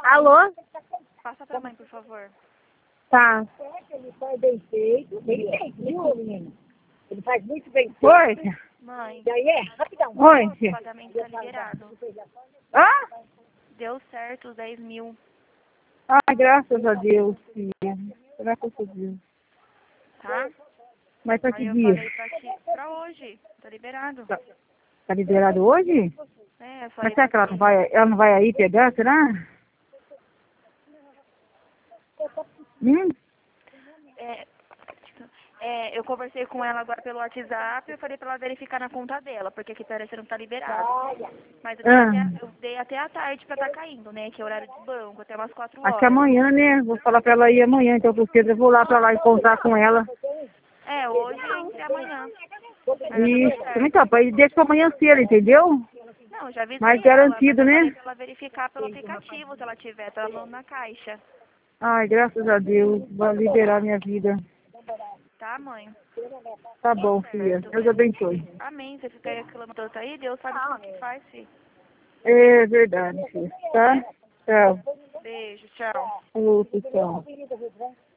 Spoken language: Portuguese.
Alô? Passa pra mãe, por favor. Tá. Ele faz bem feito, viu, menino? Ele faz muito bem feito. Oi. Mãe, Daí rapidão. Oi. o pagamento tá liberado. Ah? Deu certo os 10 mil, Ai, graças a Deus, filha. Graças a Deus. tá? Mas pra Aí que eu dia? falei pra hoje. Tá liberado. Tá liberado hoje? É, eu Mas falei será que pra ela não vai aí pegar, será? eu conversei com ela agora pelo WhatsApp e eu falei pra ela verificar na conta dela, porque aqui parece que não tá liberado. Mas eu dei até a tarde pra tá caindo, né? Que é horário de banco, até umas 4 Acho que horas. amanhã, né? Vou falar pra ela ir amanhã, então por cedo eu vou lá pra lá encontrar com ela. É, hoje entre amanhã. Isso. Então, deixa pra amanhã cedo, entendeu? Não, já avisei Mais ela, garantido, mas eu falei né? pra ela verificar pelo aplicativo se ela tiver, tá na caixa. Ai, graças a Deus, vai liberar minha vida. Tá, mãe? Tá bom, filha. Deus abençoe. Amém. Você fica aí reclamando tanto aí, Deus sabe o que faz, filho. É verdade, filha. Tá? Tchau. Beijo, tchau. Outro, tchau.